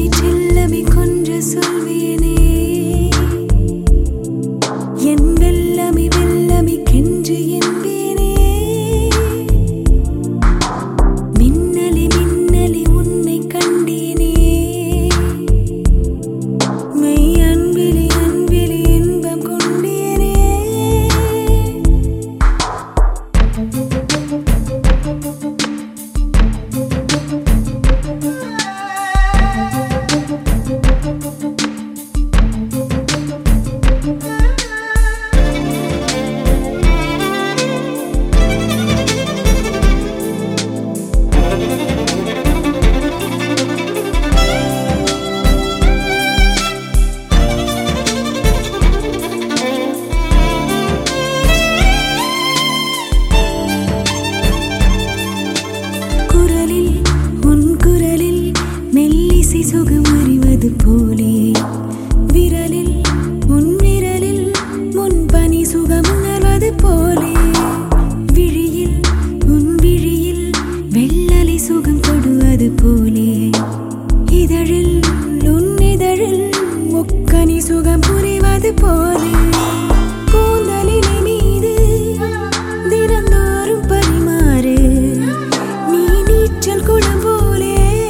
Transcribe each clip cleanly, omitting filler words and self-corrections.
சுகம் அறிவது போலே விரலில் உன் விரலில் முன் பனி சுகம் உணர்வது போலே விழியில் உன் விழியில் வெள்ளலை சுகம் தொடுவது போலே இதழில் உன் இதழில் முக்கனி சுகம் புரிவது போலே கூந்தலினை மீது தினந்தோறும் பரிமாறு நீ நீச்சல் குளம் போலே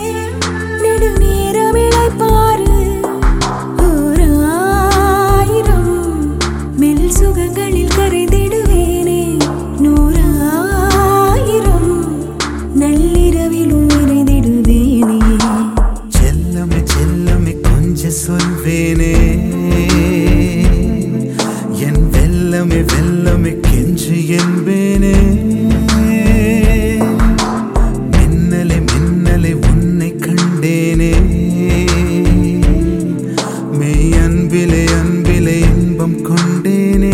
சுகங்களில் கரைந்திடுவேனே 100,000 நள்ளிரவிலும் நிறைந்திடுவேனே செல்லமே செல்லமே கொஞ்சம் சொல்வேனே என் வெல்லமே வெல்லமே கெஞ்சு என்பேனே மின்னலே மின்னலே உன்னை கண்டேனே மெய் அன்பிலே அன்பிலே இன்பம் கொண்டேனே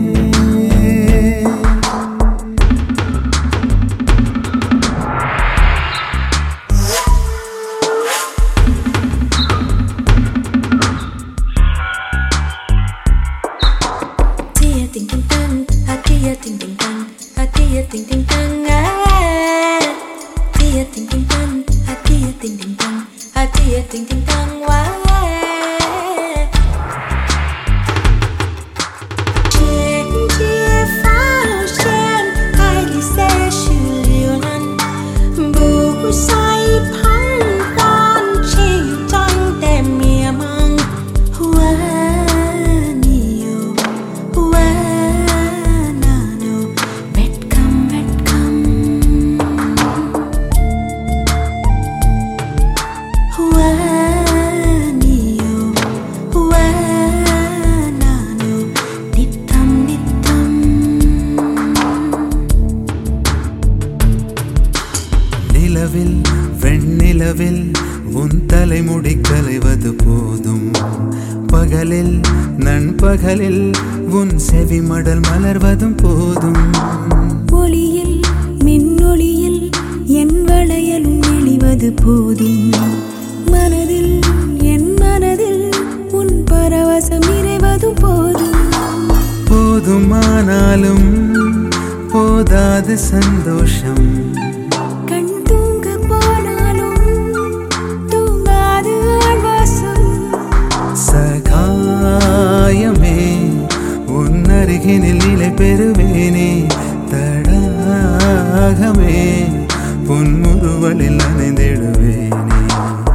வெண்ணிலவில் உன் தலைமுடி கலைவது போதும் பகலில் நண்பகலில் உன் செவிமடல் மலர்வதும் போதும் ஒளியில் மின்னொளியில் என் வளையலும் எழிவது போதும் மனதில் என் மனதில் உன் பரவசம் நிறைவதும் போதும் போதுமானாலும் போதாது சந்தோஷம் சகாயமே உன் அருகினில் நிலை பெறுவேனே தடாகமே பொன்முறுவலில் நனைந்திடுவேனே